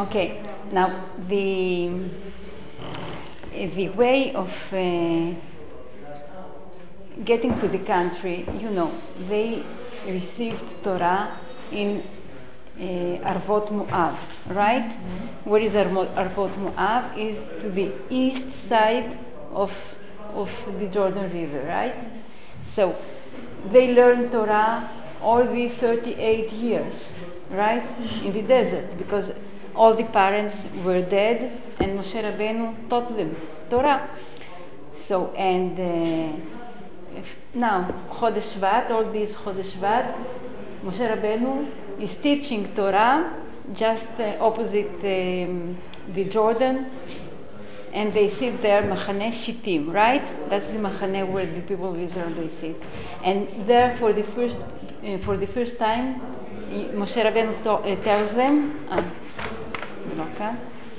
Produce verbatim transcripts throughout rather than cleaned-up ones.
Okay, now the the way of uh, getting to the country, you know, they received Torah in uh, Arvot Moav, right? Mm-hmm. Where is Arvot, Arvot Moav? Is to the east side of of the Jordan River, right? So they learned Torah all the thirty-eight years, right, in the desert, because all the parents were dead, and Moshe Rabbeinu taught them Torah. So, and uh, if, now, Chodesh Shvat, all this Chodesh Shvat, Moshe Rabbeinu is teaching Torah just uh, opposite um, the Jordan, and they sit there, Machane Shittim, right? That's the Machane where the people of Israel, they sit. And there, for the first, uh, for the first time, Moshe Rabbeinu to, uh, tells them, uh, uh,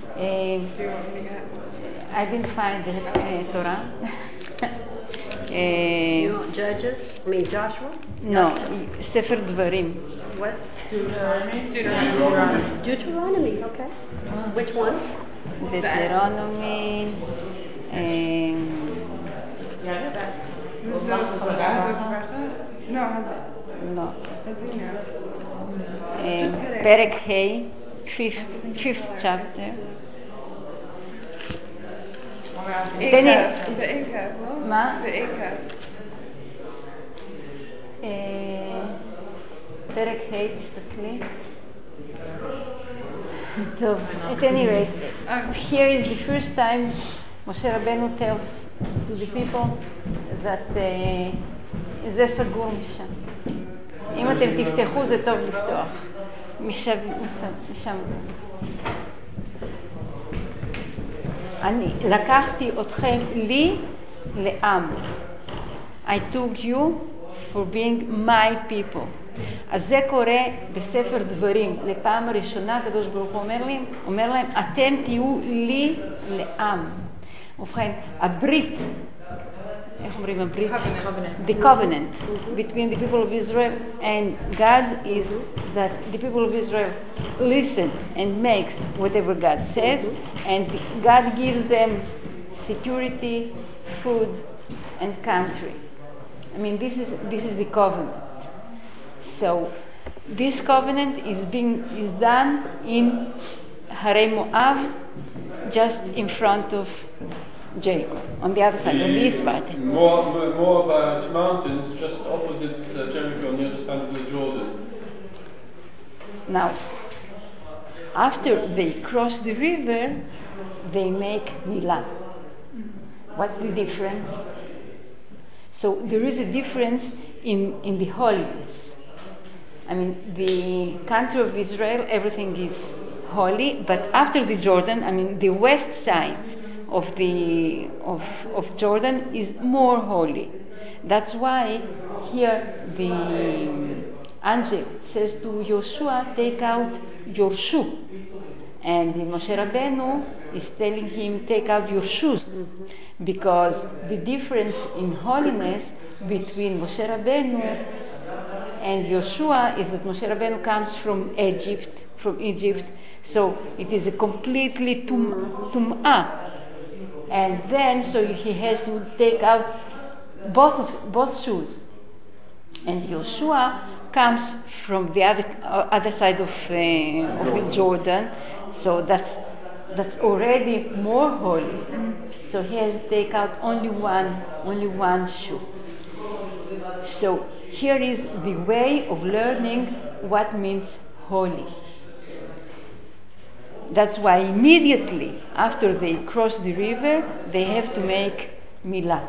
I didn't find the uh, Torah. uh, you want Judges? I mean Joshua? No, Sefer Dvarim. What? Deuteronomy? Deuteronomy. Deuteronomy, okay. Uh, Which one? Deuteronomy. Um, No. Um, Perek Hey, fifth, fifth chapter. בעיקר, לא? מה? בעיקר. פרק ה', תסתכלי. טוב, at any rate, here is the first time Moshe Rabbeinu tells to the people that uh, זה סגור משם. אם אתם תפתחו זה טוב לפתוח. משם, משם. אני לקחתי אתכם לי לעם. I took you for being my people. אז זה קורה בספר דברים. לפעם הראשונה הקדוש ברוך הוא אומר להם, אומר להם, אתם תהיו לי לעם. ובכן, הברית, איך אומרים הברית? The covenant between the people of Israel and God is that the people of Israel listen and makes whatever God says, and God gives them security, food, and country. I mean, this is this is the covenant. So this covenant is being is done in Harei Moav, just in front of Jericho, on the other side, the, on the east part. More, more about mountains, just opposite uh, Jericho, on the other side of the Jordan. Now, after they cross the river, they make Milah. What's the difference? So there is a difference in, in the holiness. I mean, the country of Israel, everything is holy, but after the Jordan, I mean, the west side of the of of Jordan is more holy. That's why here the angel says to Joshua, take out your shoe, and Moshe Rabbeinu is telling him, take out your shoes, because the difference in holiness between Moshe Rabbeinu and Joshua is that Moshe Rabbeinu comes from Egypt, from Egypt, so it is a completely tum, tum'ah. And then, so he has to take out both of, both shoes. And Joshua comes from the other uh, other side of, uh, of the Jordan, so that's that's already more holy. So he has to take out only one only one shoe. So here is the way of learning what means holy. That's why immediately after they cross the river, they have to make Milah.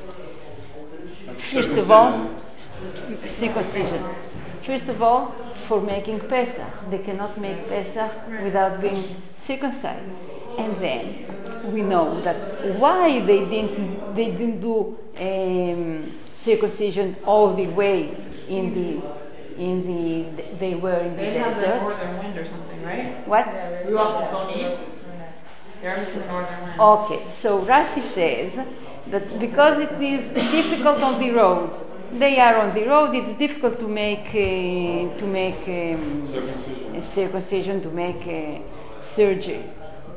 First of all, circumcision. First of all, for making Pesach. They cannot make Pesach without being circumcised. And then we know that why they didn't they didn't do um, circumcision all the way in the in the they were in the they desert. They have the northern wind or something, right? What? We also don't need. They're the northern wind. Okay, so Rashi says that because it is difficult on the road, they are on the road. It's difficult to make uh, to make um, Circumcision. a circumcision, to make uh, surgery.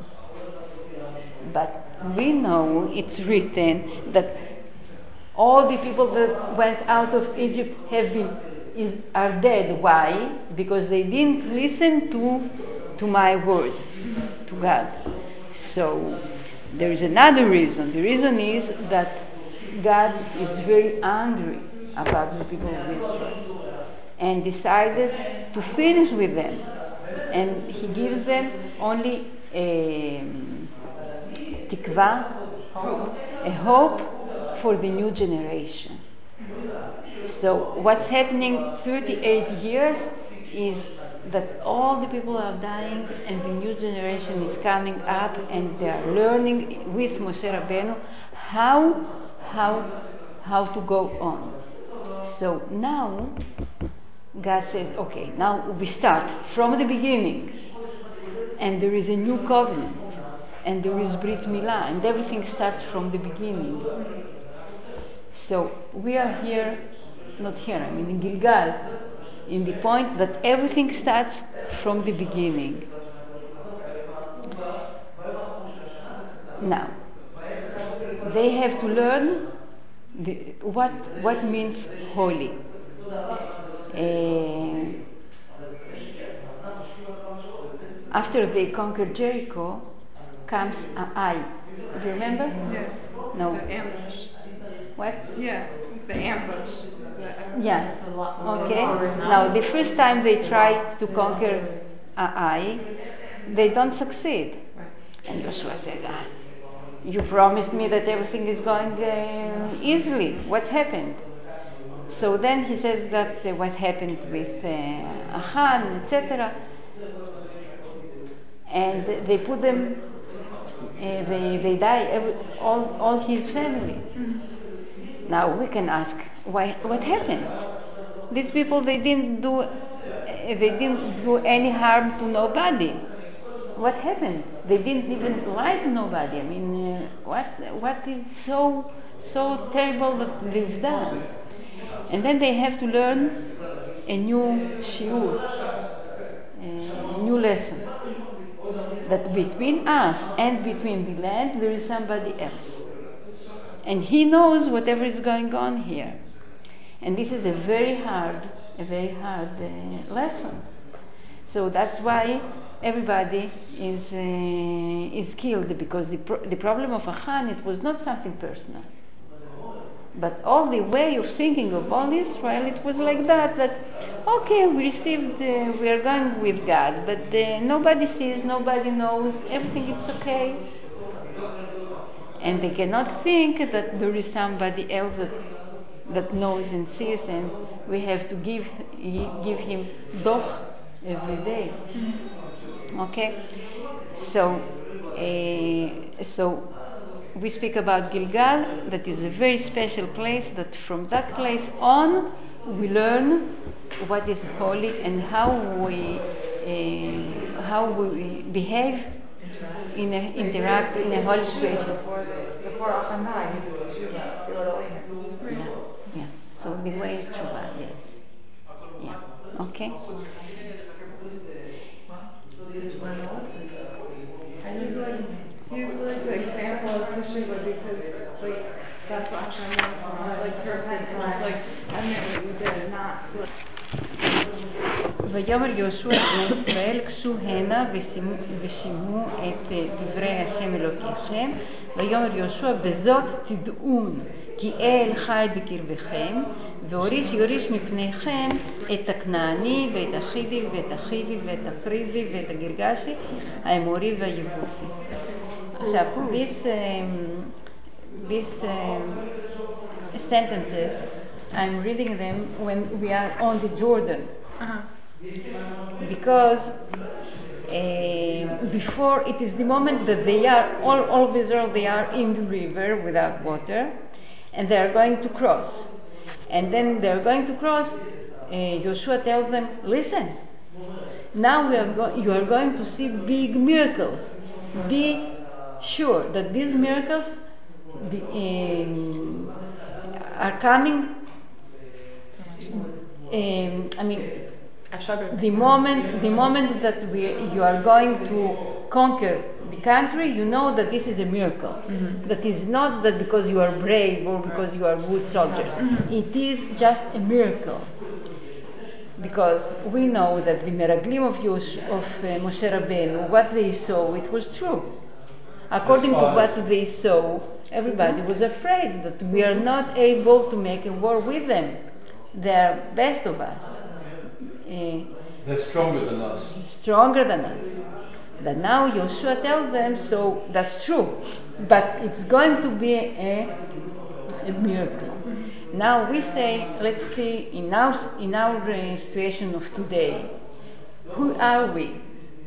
But we know it's written that all the people that went out of Egypt have been is, are dead. Why? Because they didn't listen to to my word, to God. So there is another reason. The reason is that God is very angry about the people of Israel and decided to finish with them. And he gives them only a tikva, a hope for the new generation. So what's happening thirty-eight years is that all the people are dying and the new generation is coming up and they are learning with Moshe Rabbeinu how, how, how to go on. So now God says, okay, now we start from the beginning, and there is a new covenant, and there is Brit Milah, and everything starts from the beginning. So we are here, not here, I mean in Gilgal, in the point that everything starts from the beginning. Now, they have to learn the, what what means holy. Uh, after they conquered Jericho, comes Ai. Do you remember? Yeah. No. The ambush. What? Yeah, the ambush. The, Yeah. Okay. Now, the first time they try to conquer Ai, they don't succeed. And Joshua says, ah, you promised me that everything is going uh, easily. What happened? So then he says that uh, what happened with uh, Achan, et cetera. And they put them, uh, they, they die, every, all, all his family. Mm-hmm. Now we can ask, why? What happened? These people, they didn't do, uh, they didn't do any harm to nobody. What happened? They didn't even like nobody. I mean, uh, what what is so so terrible that they've done? And then they have to learn a new shiur, a new lesson. That between us and between the land there is somebody else. And he knows whatever is going on here. And this is a very hard, a very hard uh, lesson. So that's why everybody is uh, is killed, because the pro- the problem of Achan, it was not something personal. But all the way of thinking of all Israel, it was like that, that, okay, we received, uh, we are going with God, but uh, nobody sees, nobody knows, everything is okay. And they cannot think that there is somebody else that, that knows and sees, and we have to give, give him doch every day. Okay? So, uh, so, we speak about Gilgal, that is a very special place, that from that place on we learn what is holy and how we uh, how we behave in a, interact in a holy situation. Before the before Achan died, he did tshuva. He wrote a later. Yeah, yeah. So the way is tshuva, yes. Yeah. Okay. He's like the example of teshuva because, like, that's what Hashem wants from us, like, to repent and, like, admit what you did, not to, like... ויאמר יהושע בני ישראל, קשו הנה ושמעו את דברי השם אלוקיכם. ויאמר יהושע, בזאת תדעון כי אל חי בקרבכם, והוריש יוריש מפניכם את הכנעני ואת החיתי ואת החיבי ואת הפריזי ואת הגרגשי, האמורי והיבוסי. עכשיו, this, um, these um, sentences, I'm reading them when we are on the Jordan. Uh-huh. Because uh, before, it is the moment that they are, all, all of Israel, they are in the river without water, and they are going to cross. And then they are going to cross, uh, Joshua tells them, listen, now we are go- you are going to see big miracles. Be sure that these miracles be, um, are coming. Um, I mean, the moment, the moment that we, you are going to conquer the country, you know that this is a miracle. Mm-hmm. That is not that because you are brave or because you are a good soldier. Mm-hmm. It is just a miracle. Because we know that the Meraglim of, Yosh, of uh, Moshe Rabbeinu, what they saw, it was true. According to what they saw, everybody was afraid that we are not able to make a war with them. They are best of us. Uh, They're stronger than us. Stronger than us. But now Joshua tells them, so that's true. But it's going to be a, a miracle. Now we say, let's see, in our, in our uh, situation of today, who are we?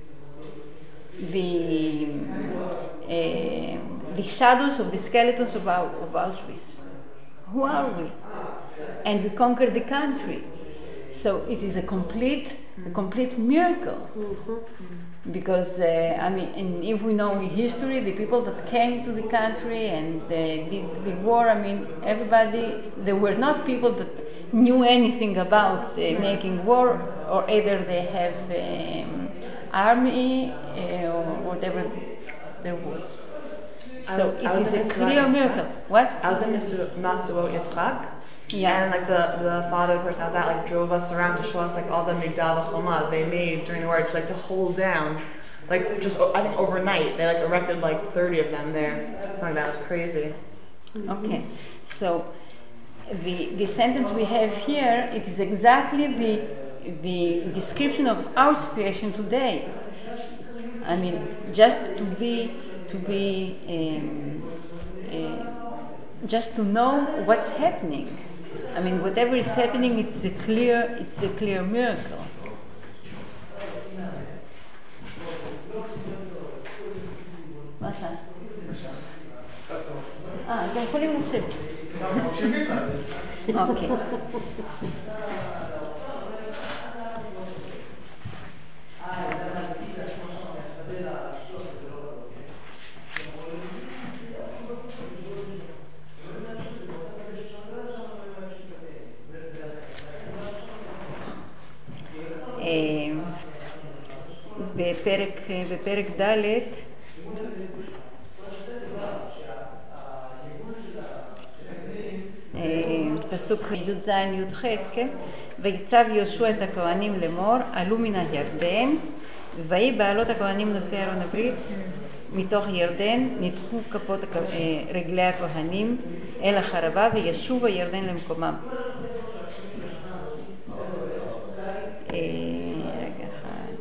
The, uh, the shadows of the skeletons of, our, of Auschwitz. Who are we? And we conquered the country. So it is a complete, a complete miracle. Mm-hmm. Because, uh, I mean, and if we know in history, the people that came to the country and uh, did the war, I mean, everybody, there were not people that knew anything about uh, making war, or either they have um, army uh, or whatever there was. So I, I it was is a in clear Yitzhak. miracle. What? I was in Masuot Yitzchak. Yeah. And like the, the father person I was at like drove us around to show us like all the Migdal Choma they made during the war, just like to hold down, like just I think overnight they like erected like thirty of them there. Something like that was crazy. Okay, so the the sentence we have here, it is exactly the the description of our situation today. I mean, just to be to be um, uh, just to know what's happening. I mean, whatever is happening, it's a clear, it's a clear miracle. מה זה? אה, אתם יכולים לשבת. אוקיי. בפרק, בפרק ד' פסוק י"ז י"ח, כן? ויצב יהושע את הכהנים לאמור, עלו מן הירדן, ויהי בעלות הכהנים נושאי ארון הברית מתוך ירדן, נדחו כפות רגלי הכהנים אל החרבה וישוב הירדן למקומם. רגע אחד.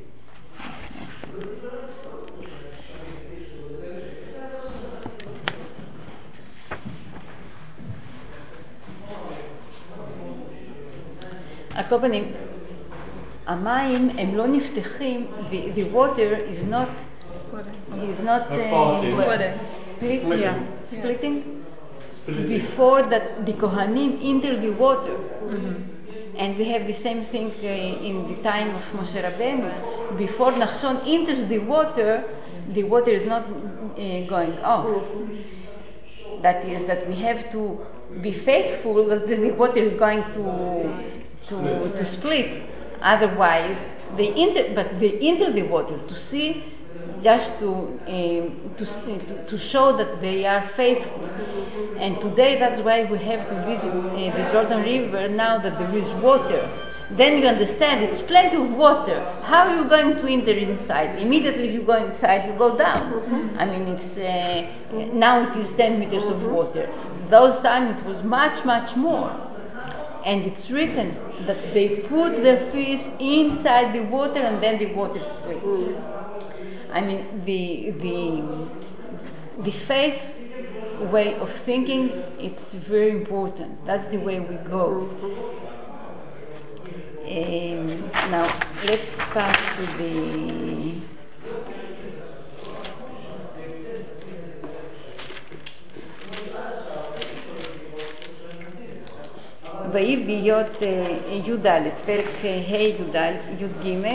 על כל פנים, המים הם לא נפתחים, the, the water is not is not uh, Splitting. split, yeah, splitting Splitting. before that the Kohanim enter the water. Mm-hmm. And we have the same thing uh, in the time of Moshe Rabbeinu. Before Nachshon enters the water, the water is not uh, going off. That is, that we have to be faithful that the water is going to to split. to split. Otherwise, they enter, but they enter the water to see, just to um, to, to to show that they are faithful. And today, that's why we have to visit uh, the Jordan River now that there is water. Then you understand it's plenty of water. How are you going to enter inside? Immediately, if you go inside, you go down. Mm-hmm. I mean, it's uh, now it is ten meters of water. Those times it was much, much more. And it's written that they put their fist inside the water and then the water splits. I mean, the the the faith way of thinking, it's very important. That's the way we go. Um, now let's pass to the ויהי בהיות י"ד, פרק ה' י"ג,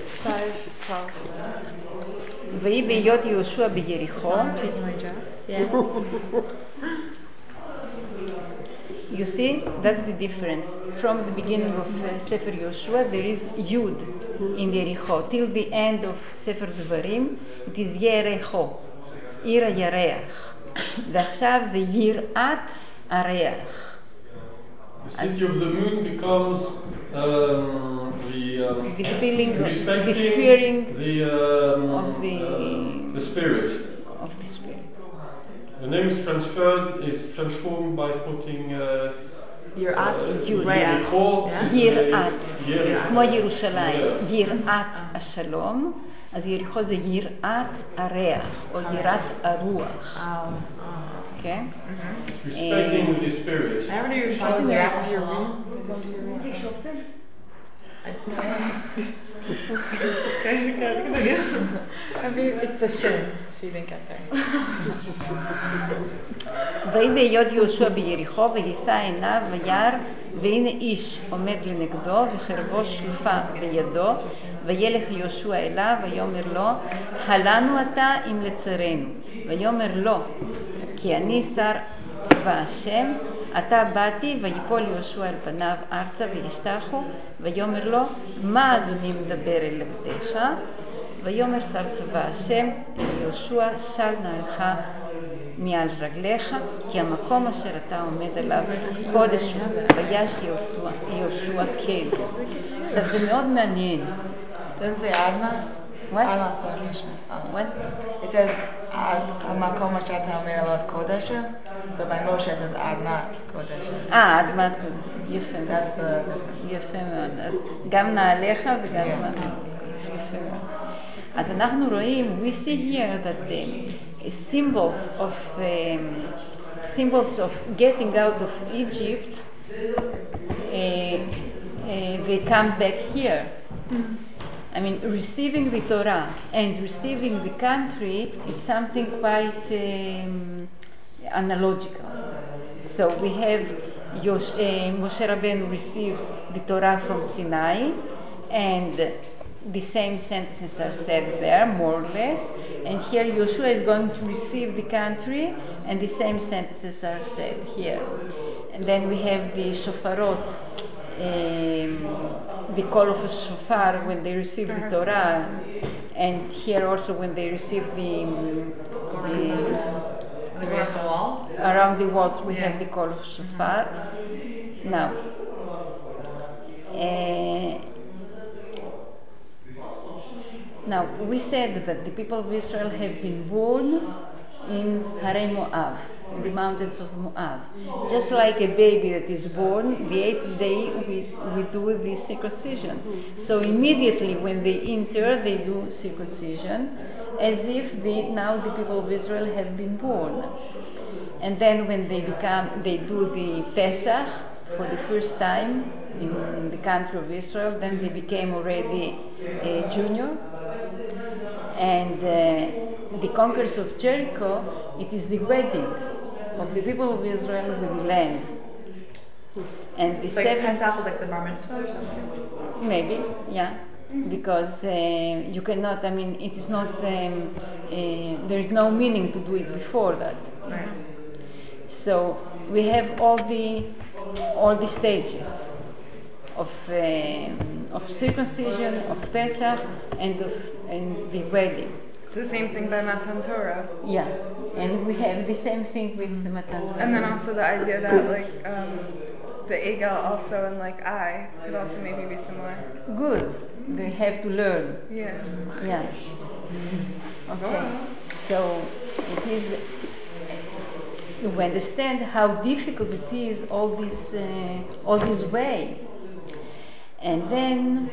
ויהי בהיות יהושע ביריחו, You see, that's the difference. From the beginning of uh, Sefer Yoshua, there is Yud in Yericho. Till the end of Sefer Dvarim, it is Yerecho, עיר הירח. ועכשיו זה יראת הריח. The city of the moon becomes um, the, um, The feeling, respecting the fearing the, um, of the, uh, the spirit. of the spirit. The name is transferred, is transformed by putting uh, יראת יוד. Yericho, יראת, Yericho. כמו ירושלים, יראת השלום, אז יריחו זה יראת הריח, או יראת הרוח. Okay? Respecting the spirit. I remember your shows your ass your room. It's a shame she didn't get there. ויהי בהיות יהושע ביריחו ויישא עיניו וירא והנה איש עומד לנגדו וחרבו שלופה בידו וילך יהושע אליו ויאמר לו הלנו אתה אם לצרנו ויאמר לו כי אני שר צבא השם עתה באתי ויפול יהושע אל פניו ארצה וישתחו ויאמר לו מה אדוני מדבר אל עבדיך ויאמר שר צבא השם אל יהושע שר נעלך מעל רגליך כי המקום אשר אתה עומד עליו קודש הוא ויש יהושע כן. עכשיו זה מאוד מעניין. Doesn't say Admas? What? Admas Mishnah. What? It says Ad Hamakom Asher Ta'omer Alav Kodesha. So by Moshe it says Admas Kodesha. אה, אדמת יפה מאוד. That's the difference. יפה מאוד. אז גם נעליך וגם Yeah. יפה מאוד. אז אנחנו רואים, we see here that the symbols of um, symbols of getting out of Egypt uh, uh, they come back here. I mean, receiving the Torah and receiving the country, it's something quite um, analogical. So we have Yosh, uh, Moshe Rabbeinu receives the Torah from Sinai, and the same sentences are said there, more or less. And here Yoshua is going to receive the country, and the same sentences are said here. And then we have the shofarot, um, the call of a shofar when they receive the Torah, and here also when they receive the, um, the Around the wall? around the walls we have the call of shofar. Now, uh, now we said that the people of Israel have been born in Harei Moab, in the mountains of Moab. Just like a baby that is born, the eighth day we, we do the circumcision. So immediately when they enter, they do circumcision, as if the, now the people of Israel have been born. And then when they become, they do the Pesach for the first time in the country of Israel, then they became already a junior. And uh, the conquest of Jericho, it is the wedding of the people of Israel with the land. And the It's like seventh, Pesach was like the bar mitzvah or something? maybe, yeah, because uh, you cannot, I mean, it is not, um, uh, there is no meaning to do it before that. Right. So we have all the, all the stages of um, of circumcision, of Pesach, and of and the wedding. It's the same thing by Matan Torah. Yeah, and we have the same thing with the Matan Torah. And then also the idea that like um, the Egel also and like I could also maybe be similar. Good. They have to learn. Yeah. Yeah. Okay. So it is. We understand how difficult it is all this uh, all this way. And then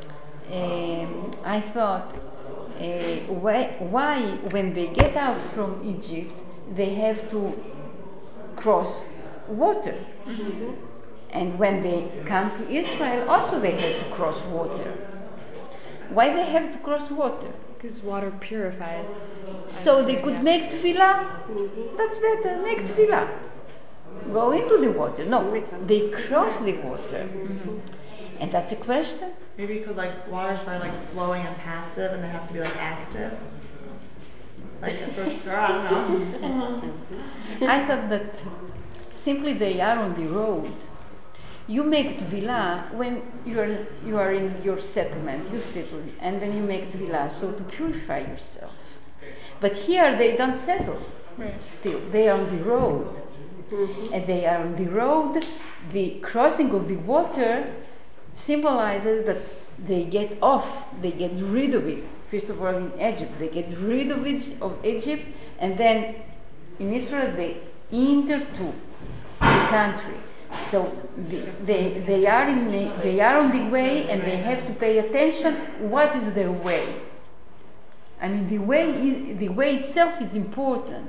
um, I thought, uh, why, why, when they get out from Egypt, they have to cross water? Mm-hmm. And when they come to Israel, also they have to cross water. Why they have to cross water? Because water purifies. So they could make tefillah? That's better, make tefillah. Go into the water. No, they cross the water. Mm-hmm. And that's a question? Maybe because like water's very like flowing and passive, and they have to be like active. Like the first girl, I don't know. I thought that simply they are on the road. You make tefillah when you are you are in your settlement, you settle, and then you make tefillah, so to purify yourself. But here they don't settle. Right. Still, they are on the road, and they are on the road. The crossing of the water symbolizes that they get off, they get rid of it. First of all, in Egypt, they get rid of it of Egypt, and then in Israel they enter to the country. So the, they they are in the, they are on the way, and they have to pay attention. What is their way? I mean, the way is, the way itself is important.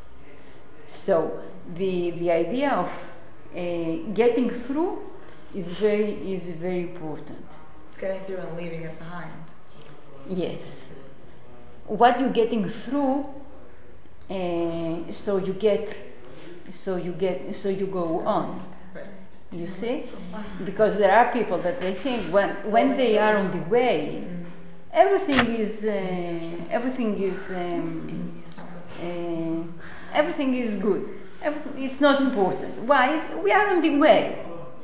So the the idea of uh, getting through is very is very important. Getting through and leaving it behind. Yes. What you're getting through, uh, so you get, so you get, so you go on. You see, because there are people that they think when when they are on the way, everything is uh, everything is um, uh, everything is good. Everything, it's not important. Why? We are on the way,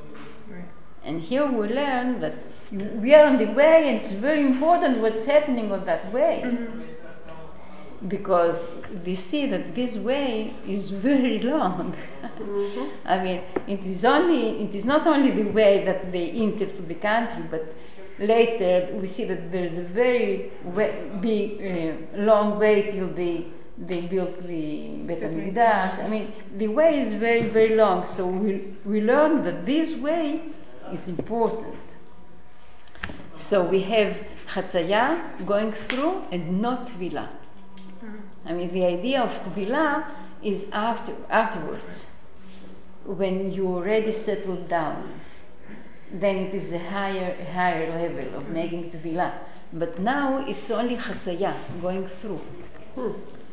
and here we learn that we are on the way, and it's very important what's happening on that way. Mm-hmm. Because we see that this way is very long. Mm-hmm. I mean, it is only it is not only the way that they enter to the country, but later we see that there is a very way, big, uh, long way till they they built the Bet HaMikdash. I mean, the way is very very long. So we we learn that this way is important. So we have Chatzaya going through and not Tvilah. I mean, the idea of Tvilah is after afterwards, when you already settled down. Then it is a higher higher level of making Tvilah. But now it's only Chatzaya, going through. Hmm.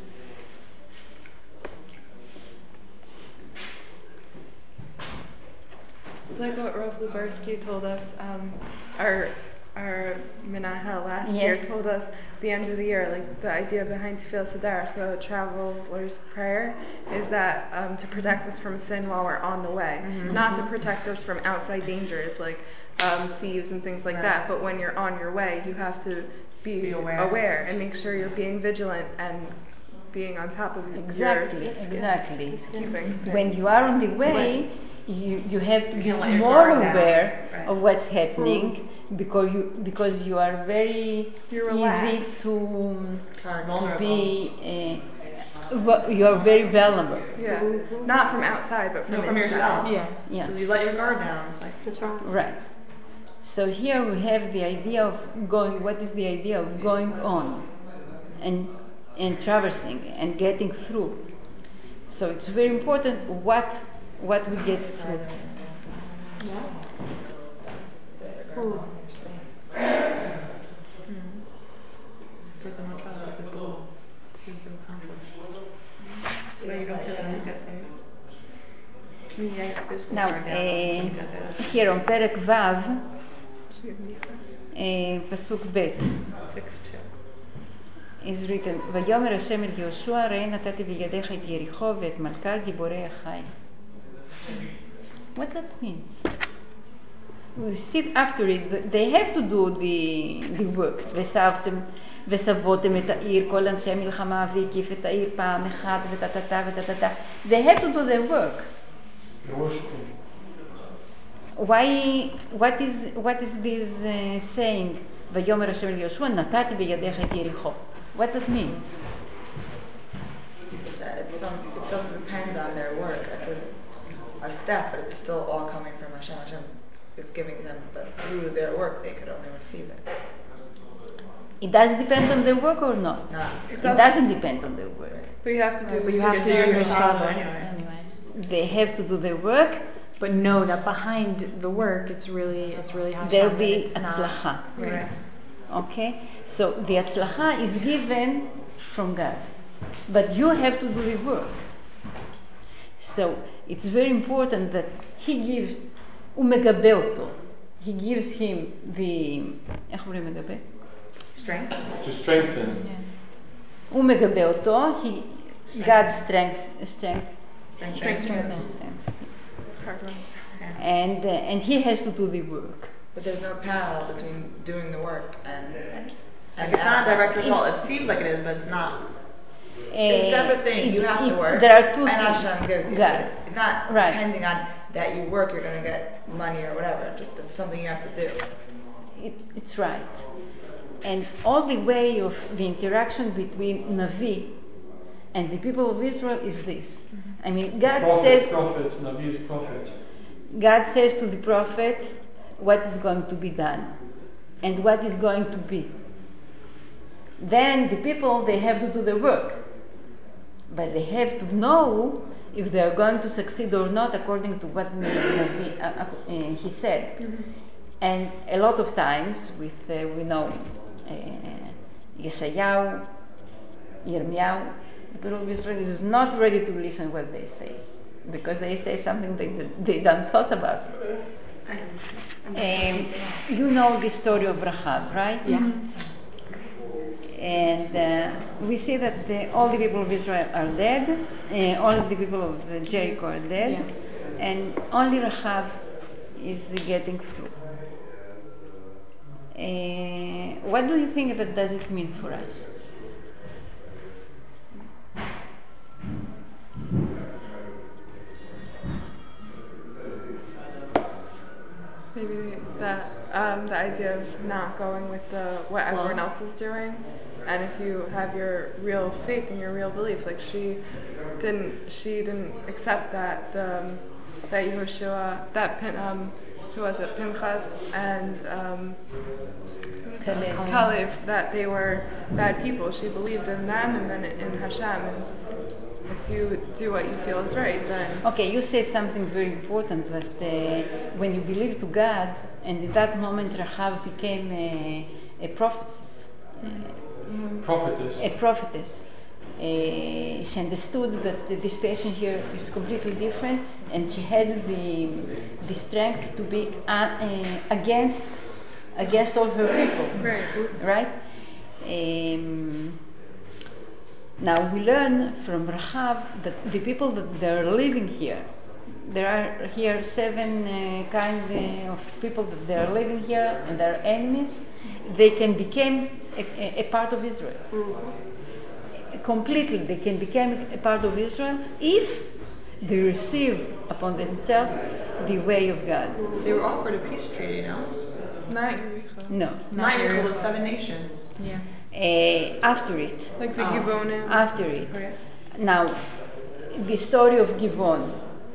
It's like what Rav Lubarsky told us, um, our our Menahel last yes. year told us the end of the year, like the idea behind Tefillah Sederach, the traveler's prayer, is that um, to protect us from sin while we're on the way, mm-hmm. not to protect us from outside dangers like um, thieves and things like right. that, but when you're on your way, you have to be, be aware. aware and make sure you're being vigilant and being on top of exactly, your exactly. keeping things. When you are on the way, you you have to be more aware right. of what's happening. Mm. Because you because you are very easy to to be uh, you are very vulnerable. Yeah, not from outside, but from, no, from yourself. Yeah, yeah. Because you let your guard down. It's like that's right. Right. So here we have the idea of going. What is the idea of going on, and and traversing and getting through? So it's very important what what we get through. Yeah. Hmm. Now, uh, here on Perek Vav, uh, Pasuk Bet, is written, ויאמר השם אל יהושע, ראה נתתי בידיך את יריחו ואת מלכה גיבורי אחי. What that means? We see after it, they have to do the, the work. וסבתם וסבותם את העיר, כל אנשי המלחמה והקיף את העיר פעם אחת ותתתה ותתתה. They have to do their work. Why, what is, what is this uh, saying? ויאמר השם אל יהושע, נתתי בידיך את יריחו. What that means? It's from, it doesn't depend on their work. It's just a step, but it's still all coming from Hashem. Hashem is giving to them, but through their work they could only receive it. It does depend on their work or not? No. It, doesn't. it doesn't depend on their work. But you have to do. But you have to do your job anyway. anyway. They have to do their work, but know that behind the work, it's really, it's really Hashem. There'll be it's atzlacha. Not, right. Okay, so the atzlacha is given from God, but you have to do the work. So it's very important that He gives umegabeh oto. He gives him the איך אומרים מגבה? Strength. To strengthen. הוא מגבה אותו. He God's strength strength strength. strength. strength. Hard one. and uh, and he has to do the work. But there's no parallel between doing the work and. Like it's not a direct result. It seems like it is, but it's not. It's a Uh, separate thing. You it- have to it- work. There are two and things. Hashem gives you. God. It's not Right. depending on that you work, you're going to get money or whatever. Just it's something you have to do. It, it's right. And all the way of the interaction between Navi and the people of Israel is this. I mean, God Prophet, says, prophet, Navi is prophet. God says to the prophet what is going to be done and what is going to be. Then the people, they have to do the work. But they have to know if they are going to succeed or not according to what Navi, uh, uh, uh, he said. And a lot of times, with uh, we know uh, Yeshayahu, Yirmiyahu, the people of Israel is not ready to listen what they say because they say something they they don't thought about. Um, you know the story of Rahab, right? Yeah. And uh, we see that the, all the people of Israel are dead, uh, all the people of uh, Jericho are dead, Yeah. and only Rahab is getting through. Uh, what do you think that does it mean for us? Maybe that um, the idea of not going with the what everyone else is doing, and if you have your real faith and your real belief, like she didn't, she didn't accept that the um, that Yehoshua, that Pin, um, who was it, Pinchas and um, Caleb. Caleb, that they were bad people. She believed in them and then in Hashem. And if you do what you feel is right, then Okay, you said something very important that uh, when you believe to God, and in that moment Rahab became a, a prophetess, Prophetess. a prophetess. Uh, she understood that the, the situation here is completely different, and she had the the strength to be uh, uh, against against all her people. right. Right? Um, now we learn from Rahab that the people that they are living here, there are here seven uh, kind uh, of people that they are living here and they are enemies. They can become a, a, a part of Israel. Completely, they can become a part of Israel if they receive upon themselves the way of God. They were offered a peace treaty, no? Not Yericho. No. Not Yericho with seven nations. Yeah. Uh, after it. Like the Oh. Gibonim. After it. Okay. Now, the story of Givon.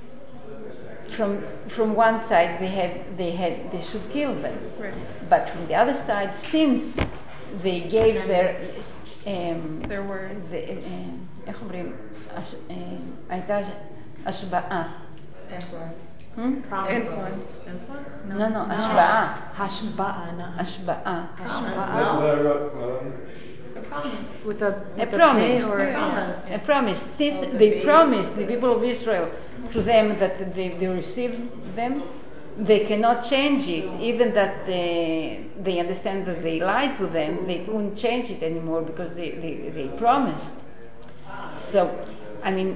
From from one side, they had they had they should kill them, Right. but from the other side, since they gave their um, Their word. the, um, איך אומרים? הש- um, הייתה השבעה. Influence. Hmm? Influence. Influence? No, no, השבעה. Hashba'a, not השבעה. Hashba'a. There, uh, A promise. With a, with a promise. P or a Promise. A promise. Since Oh, the they babies. promised the people of Israel to them that they, they received them, they cannot change it. Even that they, they understand that they lied to them, they couldn't change it anymore because they, they, they promised. So, I mean,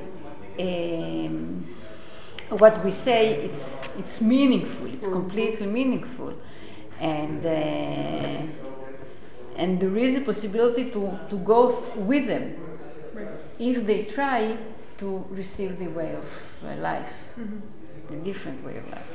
um, what we say, it's it's meaningful. It's completely meaningful, and. Uh, And there is a possibility to, to go th- with them if they try to receive the way of uh, life, a different way of life.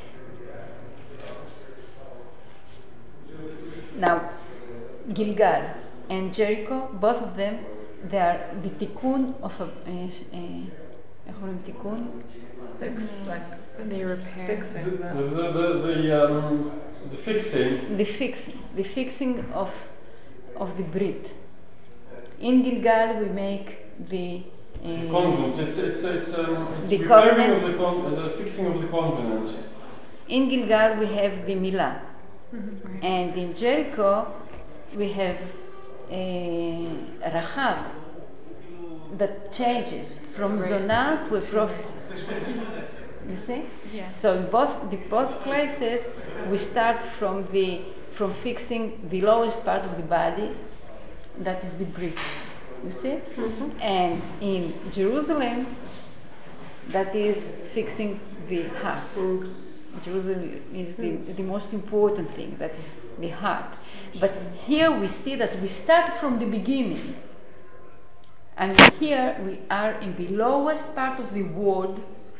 Now, Gilgal and Jericho, both of them, they are the tikkun of a. Uh, uh, איך אומרים תיקון? Fix, like, they repair. Fixing the, that. the, the, the, um, the fixing. The fixing, the fixing of of the Brit. In Gilgal, we make the uh, The covenant. It's it's it's um, it's The repairing covenants. of the con- uh, the fixing of the covenant. In Gilgal, we have the Milah, and in Jericho, we have uh, Rahab that changes from Zonah to a prophecy. You see? Yes. So in both the both places, we start from the from fixing the lowest part of the body, that is the Brit. You see? And in Jerusalem, that is fixing the heart. Jerusalem is the, the most important thing, that is the heart. But here we see that we start from the beginning. And here we are in the lowest part of the world.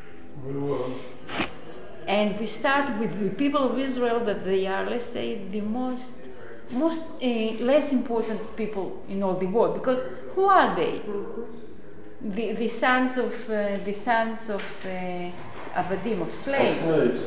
And we start with the people of Israel, that they are, let's say, the most, most uh, less important people in all the world. Because who are they? The, the sons of uh, the sons of uh, Avadim, of slaves. Slaves.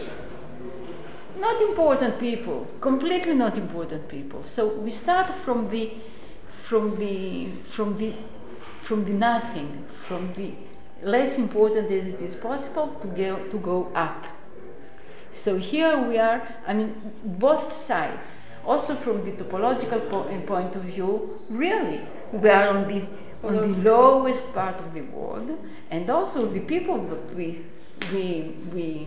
Not important people, completely not important people. So we start from the, from the, from the, from the nothing, from the less important as it is possible to go to go up. So here we are. I mean, both sides. Also from the topological po- point of view, really, we are on the on the lowest part of the world, and also the people that we we we.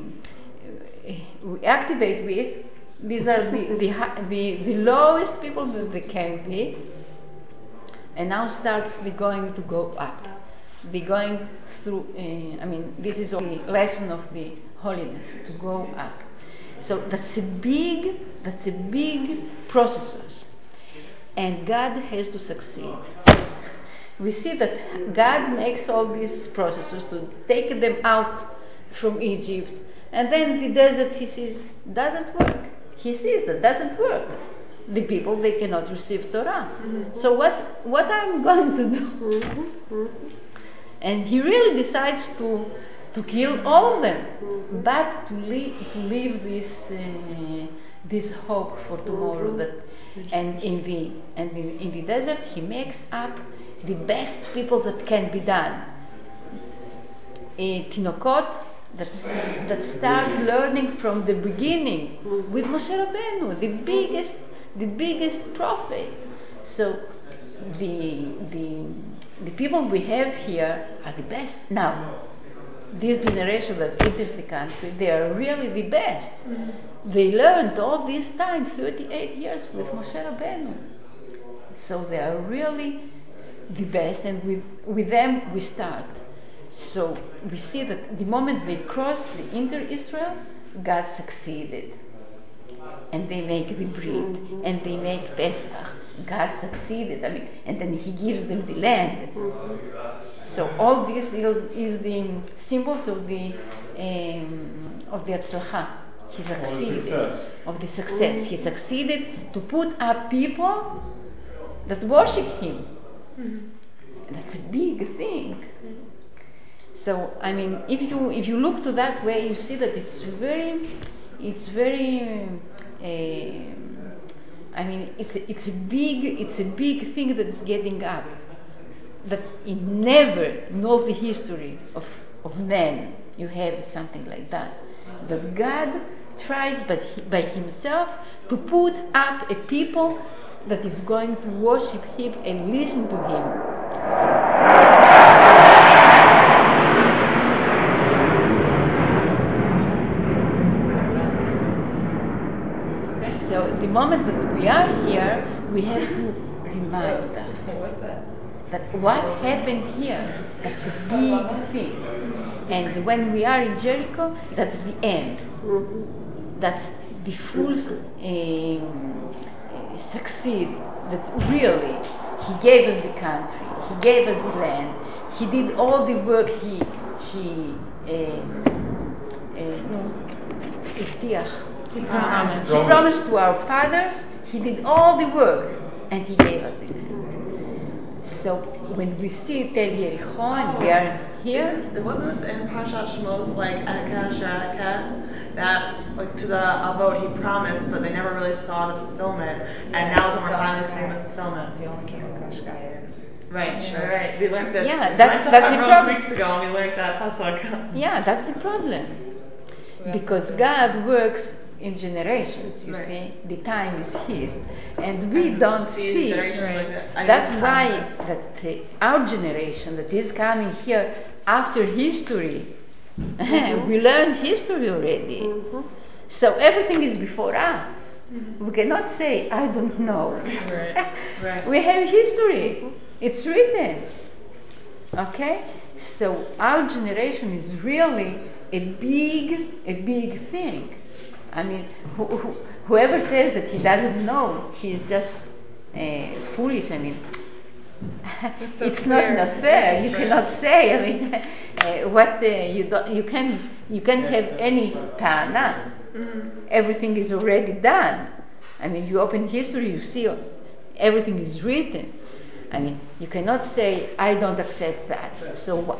we activate with, these are the, the, the, the lowest people that they can be, and now starts the going to go up, the going through, uh, I mean, this is the lesson of the holiness, to go up. So that's a big, that's a big process, and God has to succeed. We see that God makes all these processes to take them out from Egypt. And then the desert, he sees, doesn't work. He sees that doesn't work. The people, they cannot receive Torah. Mm-hmm. So what's, what I'm going to do? Mm-hmm. And he really decides to to kill all of them, mm-hmm. but to leave to leave this uh, this hope for tomorrow. Mm-hmm. That, and in the and in, in the desert, he makes up the best people that can be done. Uh, Tinokot. That, that start learning from the beginning with Moshe Rabbeinu, the biggest, the biggest prophet. So the the the people we have here are the best. Now, this generation that enters the country, they are really the best. Mm-hmm. They learned all this time, thirty-eight years with Moshe Rabbeinu. So they are really the best, and with with them we start. So we see that the moment they cross the inter-Israel, God succeeded. And they make the brit, mm-hmm. and they make Pesach. God succeeded. I mean, and then He gives them the land. Mm-hmm. So all this is the symbols of the um, of the Atzlacha. He succeeded of the success. Mm-hmm. He succeeded to put up people that worship Him. Mm-hmm. That's a big thing. Mm-hmm. So I mean, if you if you look to that way, you see that it's very, it's very. Uh, I mean, it's a, it's a big it's a big thing that is getting up. That in never in all the history of of man you have something like that. That God tries by by Himself to put up a people that is going to worship Him and listen to Him. So the moment that we are here, we have to remind us that what happened here, that's a big thing. And when we are in Jericho, that's the end. That's the full um, succeed, that really He gave us the country, He gave us the land, He did all the work He, he um, uh, no, iftiach. He promised. He promised to our fathers. He did all the work, and He gave us the land. So when we see Tel Yericho and we are here, Isn't, wasn't this in Parashat Shmos like Eka Sharaka, that like to the Avot He promised, but they never really saw the fulfillment, and now it's more finally seeing the fulfillment. So you only came across Gaia. Right, sure, right. We learned this. Yeah, that's, that's the several problem. weeks ago, and we learned that pasuk. Yeah, that's the problem, because God works in generations. You right. see, the time is His, and we don't see. see. Right. Like That's why that uh, our generation that is coming here after history, mm-hmm. we learned history already. Mm-hmm. So everything is before us. Mm-hmm. We cannot say, I don't know. Right. Right. We have history. Mm-hmm. It's written. Okay? So our generation is really a big, a big thing. I mean, who, who, whoever says that he doesn't know, he's just uh, foolish. I mean, so it's not, clear. not fair. You Right. cannot say. I mean, uh, what uh, you don't, you can, you can't have any ta'ana. Mm-hmm. Everything is already done. I mean, you open history, you see everything is written. I mean, you cannot say, I don't accept that. So what?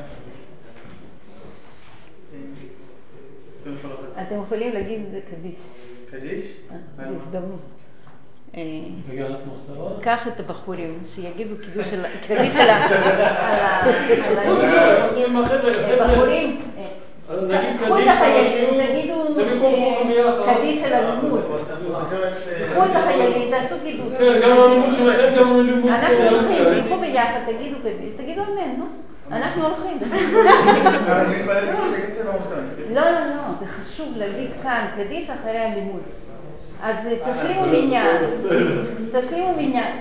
אתם יכולים להגיד את זה קדיש. קדיש? בהזדמנות. בגלל מוסרות? קח את הבחורים, שיגידו קידוש של קדיש על ה... בחורים, קחו את החיילים, תגידו קדיש על הלימוד. קחו את החיילים, תעשו קידוש. כן, גם הלימוד שלכם, גם הלימוד אנחנו הולכים, תלכו ביחד, תגידו קדיש, תגידו אמן, נו. אנחנו הולכים. לא, לא, לא, זה חשוב להגיד כאן, קדיש אחרי הלימוד. אז תשלימו מניין, תשלימו מניין.